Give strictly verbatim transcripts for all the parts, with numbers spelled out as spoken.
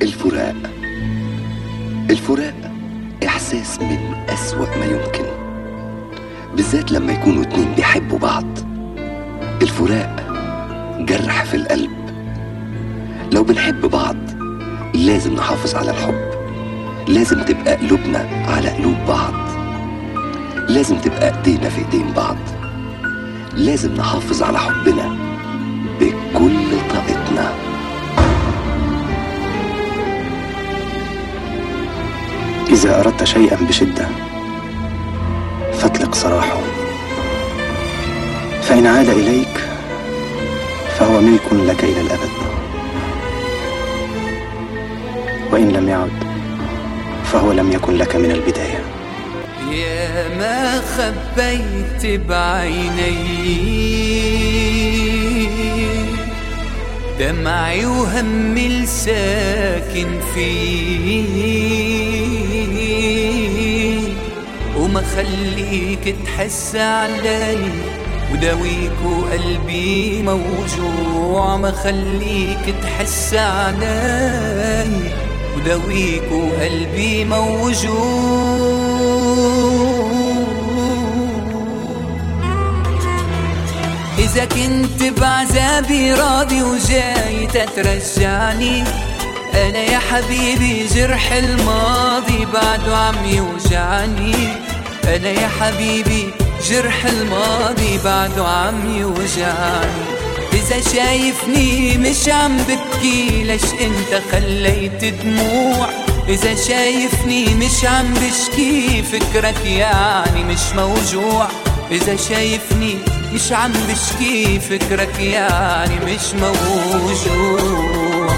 الفراق الفراق إحساس من أسوأ ما يمكن، بالذات لما يكونوا اتنين بيحبوا بعض. الفراق جرح في القلب. لو بنحب بعض لازم نحافظ على الحب، لازم تبقى قلوبنا على قلوب بعض، لازم تبقى ايدينا في ايدين بعض، لازم نحافظ على حبنا بكل طاقتنا. إذا أردت شيئا بشدة فاطلق سراحه، فإن عاد إليك فهو ملك لك إلى الأبد، وإن لم يعد فهو لم يكن لك من البداية. يا ما خبيت بعيني دمعي وهمي الساكن فيه، وما خليك تحس علي وداويك وقلبي موجوع، ما خليك تحس علي وداويك وقلبي موجوع. إذا كنت بعذابي راضي وجاي تترجعني، أنا يا حبيبي جرح الماضي بعده عم يوجعني، أنا يا حبيبي جرح الماضي بعده عم يوجعني. إذا شايفني مش عم ببكي ليش انت خليت دموع، إذا شايفني مش عم بشكي فكرك يعني مش موجوع، إذا شايفني مش عم بشكي فكرك يعني مش موجوع.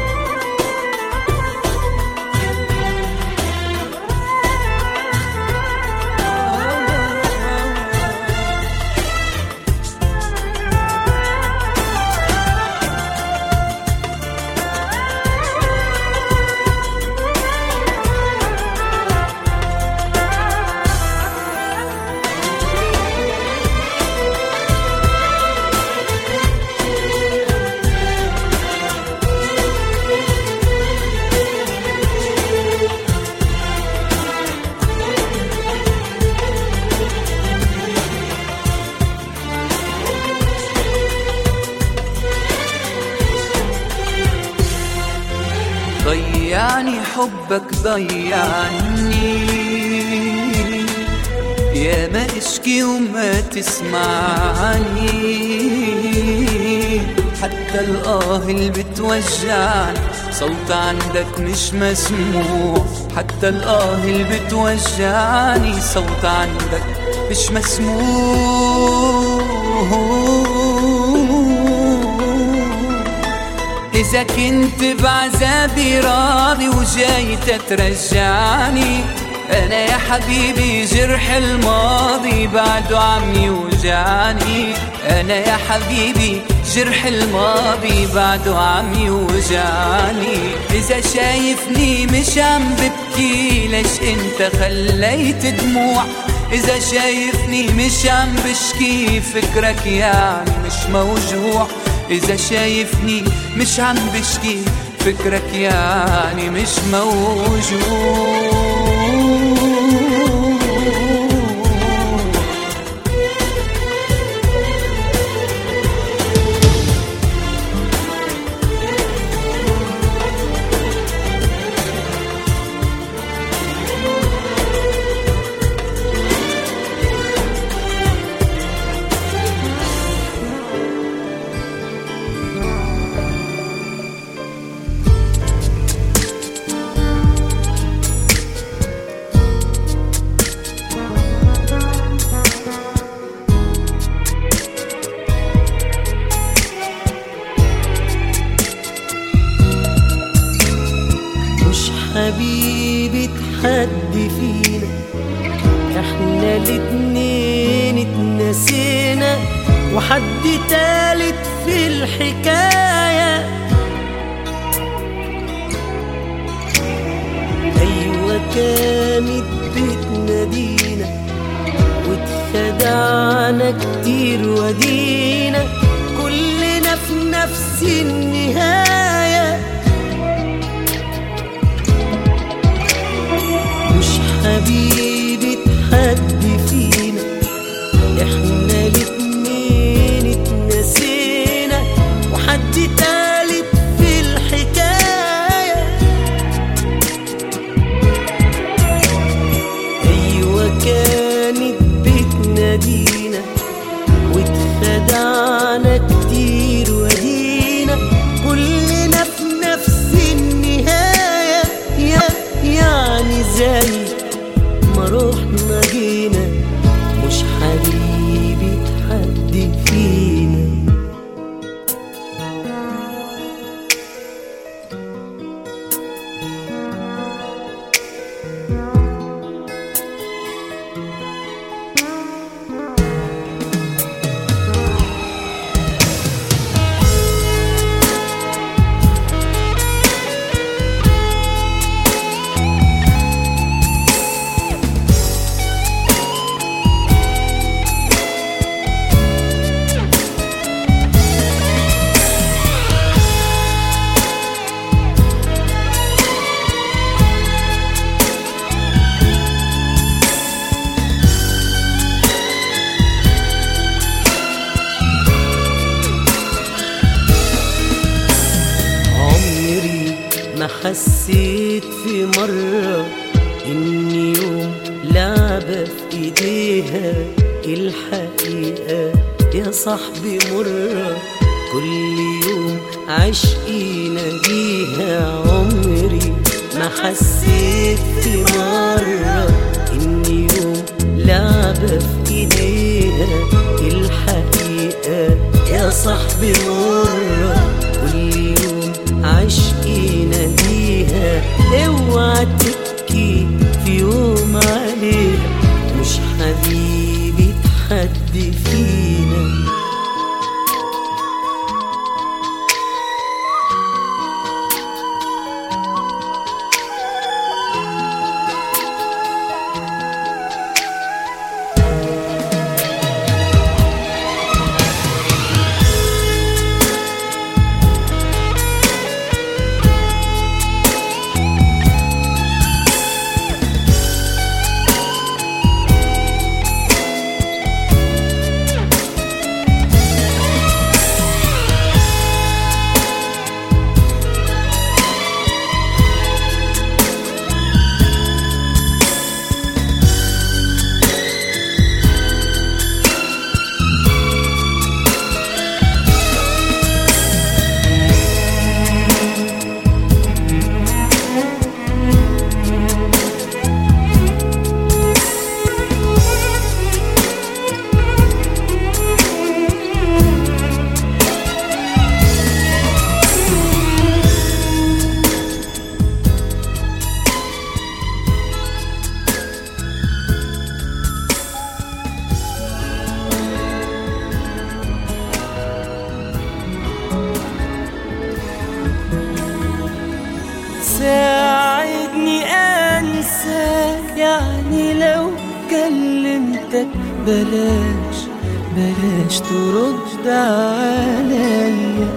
ضيعني حبك ضيعني، يا ما اشكي وما تسمعني، حتى الآه اللي بتوجعني صوت عندك مش مسموع، حتى الآه اللي بتوجعني صوت عندك مش مسموع. إذا كنت بعذابي راضي وجاي تترجعني، أنا يا حبيبي جرح الماضي بعده عم يوجعني، أنا يا حبيبي جرح الماضي بعده عم يوجعني. إذا شايفني مش عم ببكي ليش انت خليت دموع، إذا شايفني مش عم بشكي فكرك يعني مش موجوع، إذا شايفني مش عم بشكي فكرك يعني مش موجوع. حبيبي تحدي فينا، احنا الاتنين اتنسينا وحد تالت في الحكاية. ايوه كانت بتنادينا واتخدعنا كتير ودينا كلنا في نفس النهاية. حبيبي تحدي فينا، احنا الاتنين اتنسينا وحد تالت في الحكاية. ايوه كانت بتنادينا واتخدعنا كتير ودينا كلنا في نفس النهاية. يعني زي ما روحنا جينا مش حبيبي تحدي فينا. ما حسيت في مرة إن يوم لعبة في إيديها الحقيقة يا صاحبي مرة كل يوم عشقي ناديها. عمري ما حسيت في مرة إن يوم لعبة في إيديها الحقيقة يا صاحبي مرة كل يوم عشقي ناديها. اوعى تبكي في يوم عليها مش حبيبي تحدي فينا. ساعدني أنساك، يعني لو كلمتك بلاش بلاش ترد عليا.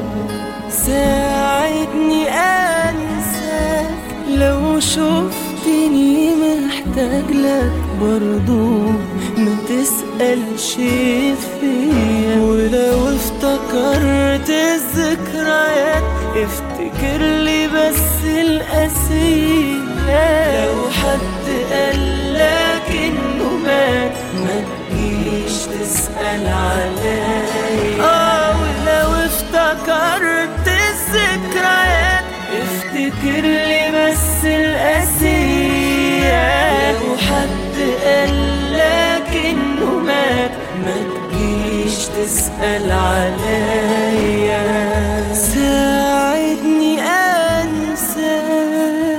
ساعدني أنساك لو شفتني محتاج لك برضو ما تسألش فيا. ولو افتكرت الذكريات افتكر لي بس القسيم. لو حد قالك انه مات ما تجيش تسأل عليا. اه ولو افتكرت الذكريات افتكر لي بس القسيم. لو حد قالك انه مات ما تجيش تسأل عليا. ساعدني أنساك.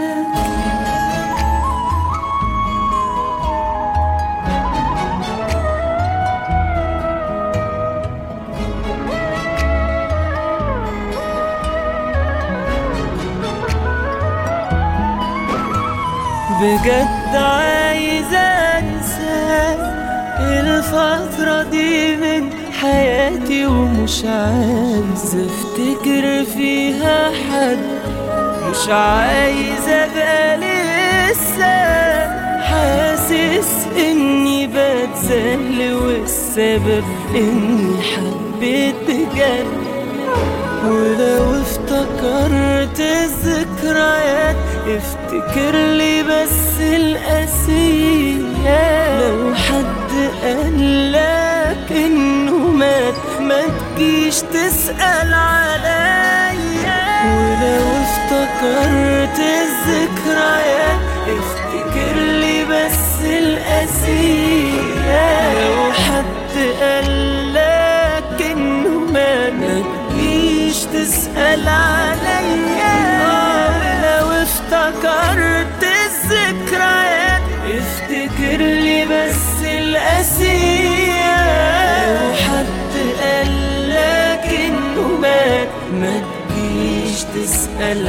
بجد عايز أنساك الفترة دي من حياتي ومش عايز افتكر فيها حد. مش عايز ابقى لسه حاسس اني بتذل والسبب اني حبيت بجد. ولو افتكرت الذكريات افتكر لي بس القاسية. لو حد قالك انه مات ما تجيش تسأل عليا. ولو افتكرت الذكريات افتكر لي بس القاسية. لو حد قالك انه مات ما تجيش تسأل عليا. لو افتكرت الذكريات افتكر لي بس القاسية. لو حد قالك انه مات ما تجيش تسأل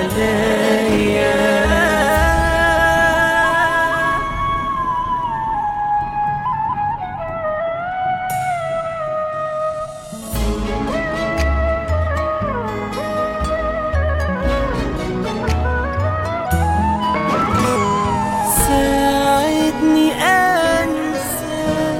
عليا. ساعدني أنسى.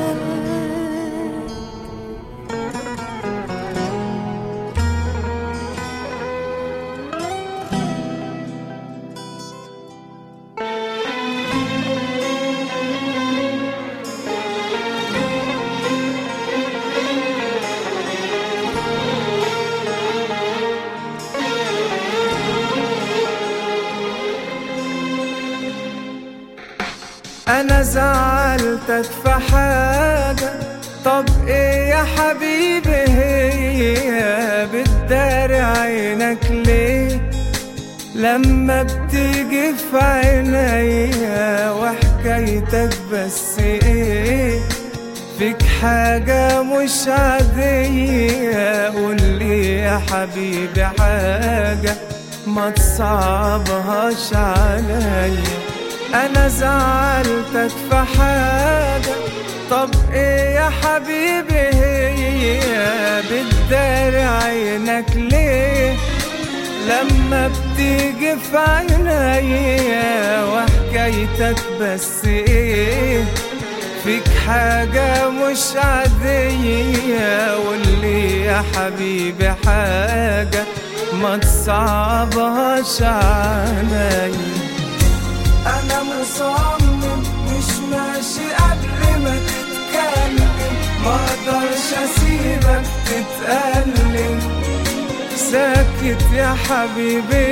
أنا زعلتك في حاجة، طب إيه يا حبيبي هي؟ بتداري عينك ليه لما بتيجي في عينيا؟ وحكايتك بس إيه؟ فيك حاجة مش عادية، قولي يا حبيبي حاجة ما تصعبهاش عليا. أنا زعلتك في حاجة، طب إيه يا حبيبي هي؟ بتداري عينك ليه لما بتيجي في عينيا؟ وحكايتك بس إيه؟ فيك حاجة مش عادية، قولي يا حبيبي حاجة ما تصعبهاش عليا. أنا مصمم مش ماشي قبل ما تتكلم، مقدرش أسيبك تتألم. ساكت يا حبيبي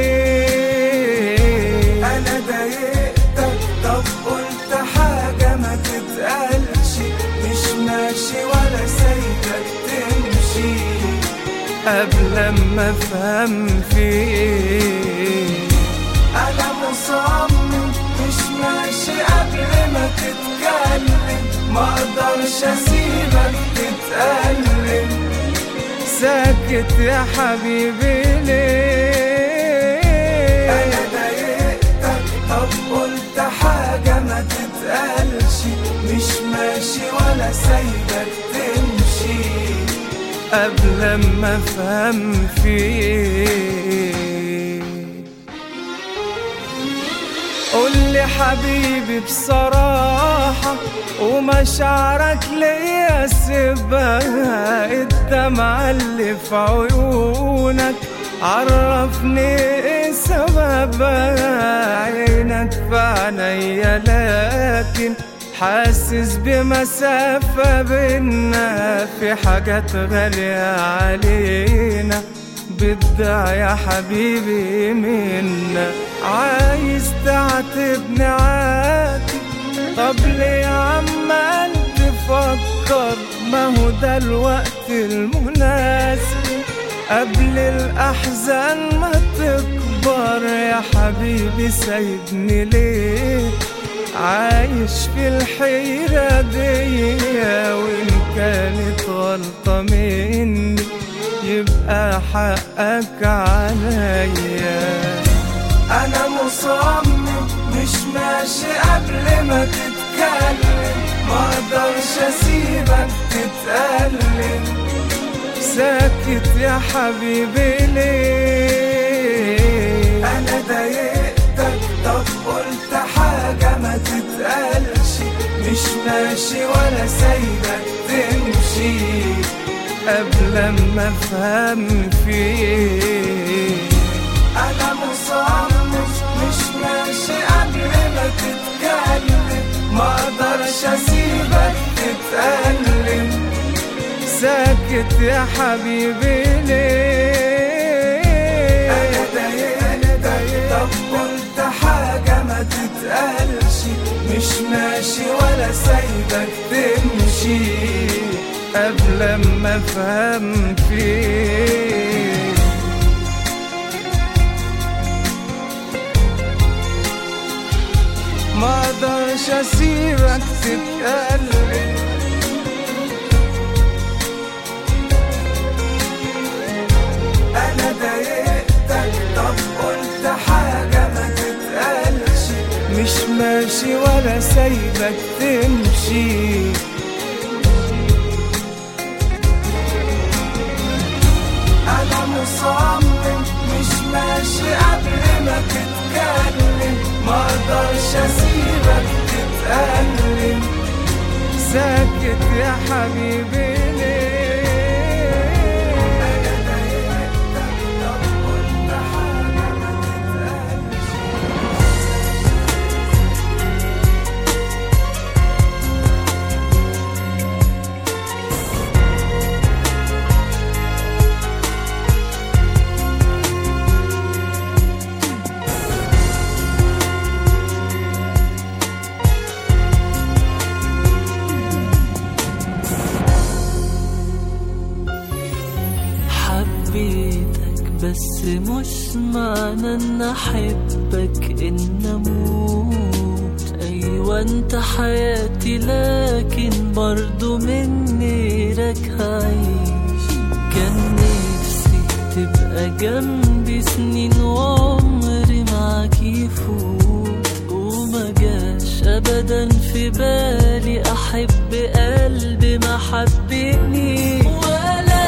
ليه؟ أنا ضايقتك طب قلت حاجة ما تتقالش، مش ماشي ولا سايبك تمشي قبل ما أفهم فيك. أنا مصمم مش ماشي قبل ما تتكلم، مقدرش أسيبك تتألم. ساكت يا حبيبي ليه؟ أنا ضايقتك طب قلت حاجة ما تتقالش، مش ماشي ولا سايبك تمشي قبل ما أفهم فيك. قولي حبيبي بصراحة ومشاعرك ليا سيبها، الدمعة اللي في عيونك عرفني ايه سببها. عينك في عينيا لكن حاسس بمسافة بينا، في حاجات غالية علينا بدها يا حبيبي منا. عايز تعاتبني عاتب، طب ليه عمال تفكر؟ ما هو ده الوقت المناسب قبل الأحزان ما تكبر. يا حبيبي سايبني ليه عايش في الحيرة دي؟ وإن كانت غلطة مني يبقى حقك عليا. أنا مصمم مش ماشي قبل ما تتكلم، مقدرش أسيبك تتألم. ساكت يا حبيبي ليه؟ أنا ضايقتك طب قلت حاجة ما تتألم. ماشي ولا سايبك تمشي قبل ما افهم فيك. انا مصمم مش ماشي قبل ما تتكلم، ما اقدرش اسيبك تتألم. ساكت يا حبيبي ليه؟ انا ضايقتك، طب قلت حاجة ما تتقالش. مش ماشي ولا سايبك تمشي قبل ما افهم فيك. ما اقدرش اسيبك تتقلب. انا ضايقتك، طب قلت حاجة ما تتقالش. مش ماشي ولا سايبك تمشي. انا مصمم مش ماشي قبل ما تتكلم، ما اقدرش اسيبك تتألم. ساكت يا حبيبي ليه؟ انا ضايقتك، طب قلت حاجة ما تتقالش. حبيتك بس مش معنى ان احبك ان اموت. ايوه انت حياتي لكن برضو من غيرك هعيش. كان نفسي تبقى جنبي سنين وعمري معاك يفوت، وما جاش ابدا في بالي احب قلبي ما حبني. ولا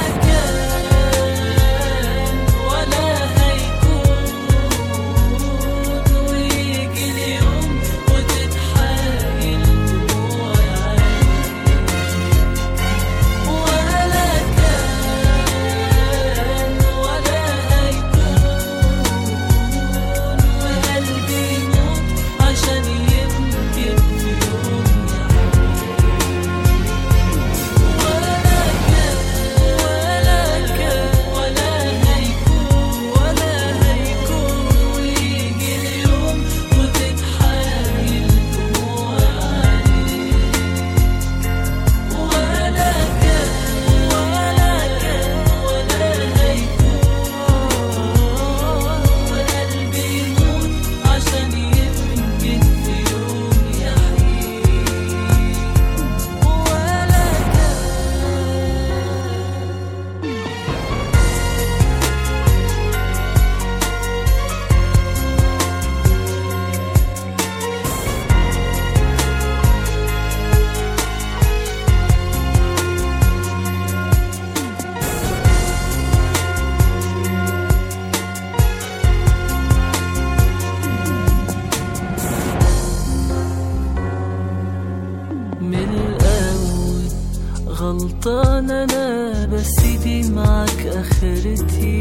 غلطان انا بس دي معك اخرتي.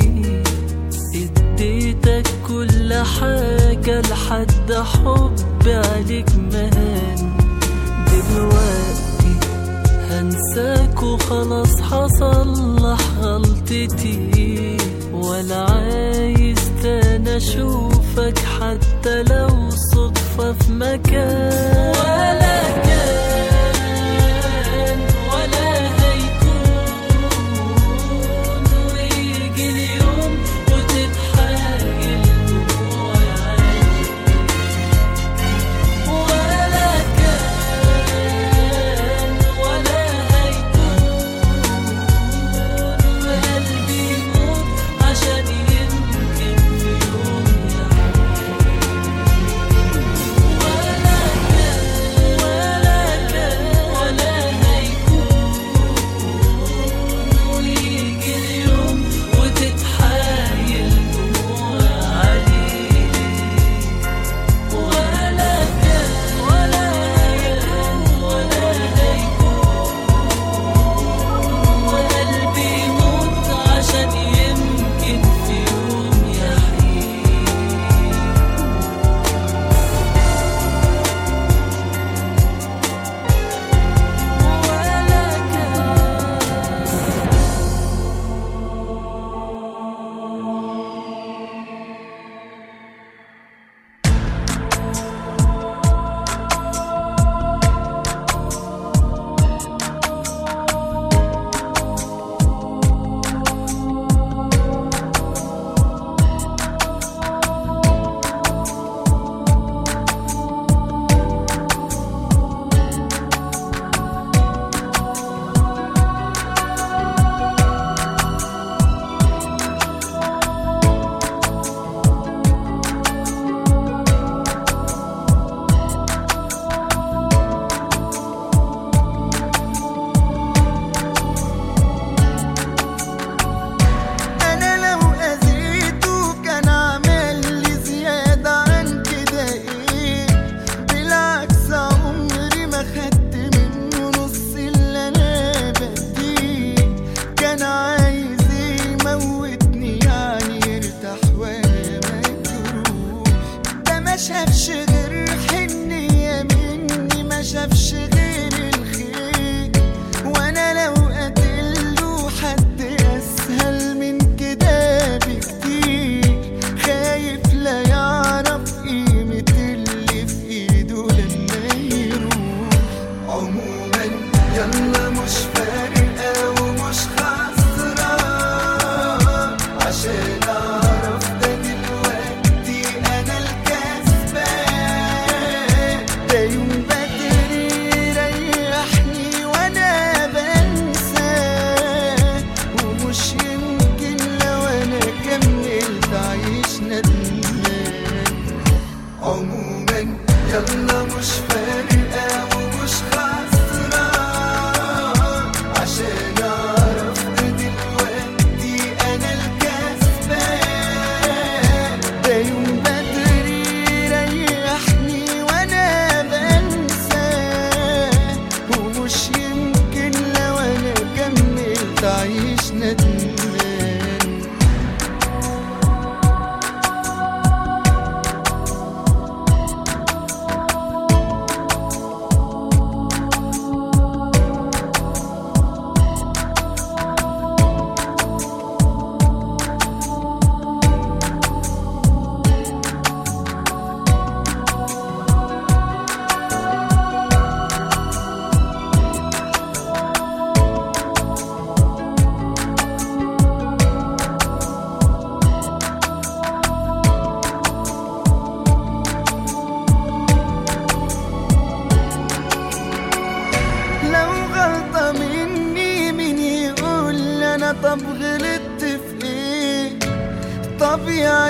اديتك كل حاجة لحد حبي عليك مهان. دلوقتي هنساك وخلاص هصلح غلطتي، ولا عايز تاني اشوفك حتى لو صدفة في مكان. ولا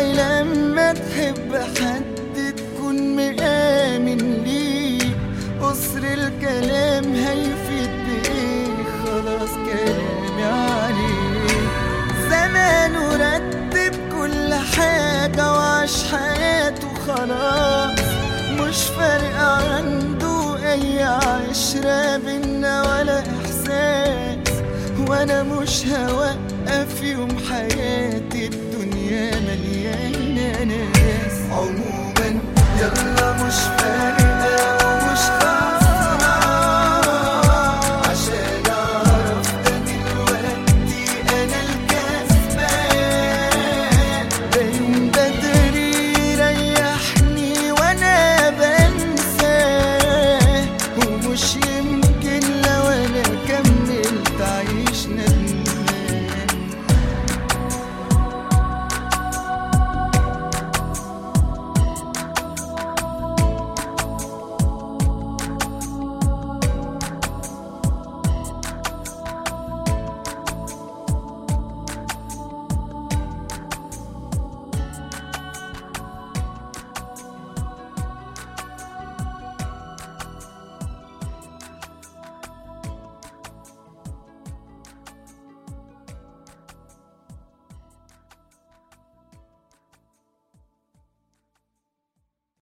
لما تحب حد تكون مآمن ليه، قصر الكلام هيفيد بإيه؟ خلاص كلامي عليه. زمانه رتب كل حاجة وعاش حياته خلاص، مش فارق عنده أي عشرة بينا ولا إحساس، وأنا مش هوقف يوم حياتي، الدنيا مليانة ناس. عموما يلا مش فارق